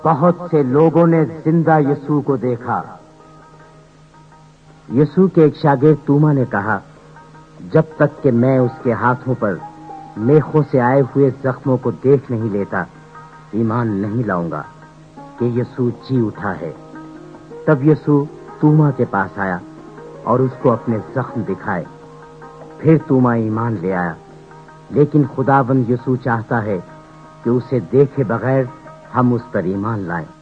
बहुत से लोगों ने जिंदा यीशु को देखा। यीशु के एक शागिर्द तूमा ने कहा, जब तक कि मैं उसके हाथों पर मेखों से आए हुए जख्मों को देख नहीं लेता, ईमान नहीं लाऊंगा कि यीशु जी उठा है। तब यीशु तूमा के पास आया और उसको अपने जख्म दिखाए। फिर तूमा ईमान ले आया। लेकिन खुदावंद यीशु चाहता है कि उसे देखे बगैर हम उस पर ईमान लाएं।